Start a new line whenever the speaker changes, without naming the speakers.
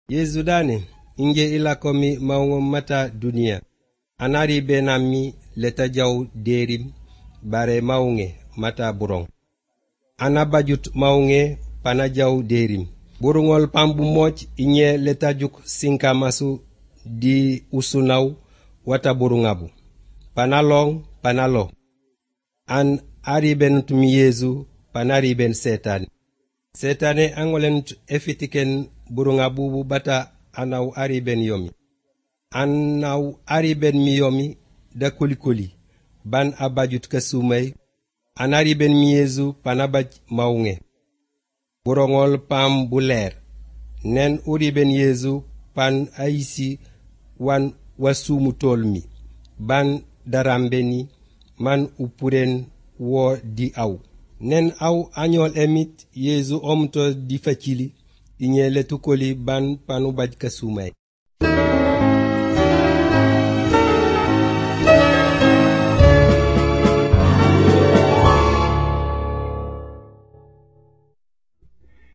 Yesu dane inge ilakomi maungo mata dunia. Anari benami leta jaw derim bare maunge mata burong. Anabajut maunge pana jaw derim. Burungol pambu moch inye leta juk sinka masu di usunaw wata burungabu. Panalo. An ariben tumi Yesu panariben setane. Setane angolen efitiken burungabu bata anaw ariben yomi. Anaw ariben mi yomi da kulikuli. Ban abajut kasumay. Anariben mi Yesu panabaj maunge. Burongol pam buler. Nen uriben Yesu pan aisi wan wasumu tolmi. Ban darambeni man upuren wo di aw. Nen aw anyol emit Yesu omto di facili. Inye letukoli ban panubaj kasumay.